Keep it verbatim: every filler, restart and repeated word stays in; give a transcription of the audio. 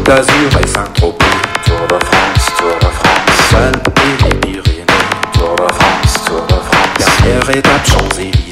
d'Azur et Saint-Tropez. Tour de France, Tour de France, Alpes et les Pyrénées. Tour de France, Tour de France, dernière étape Champs-Élysées.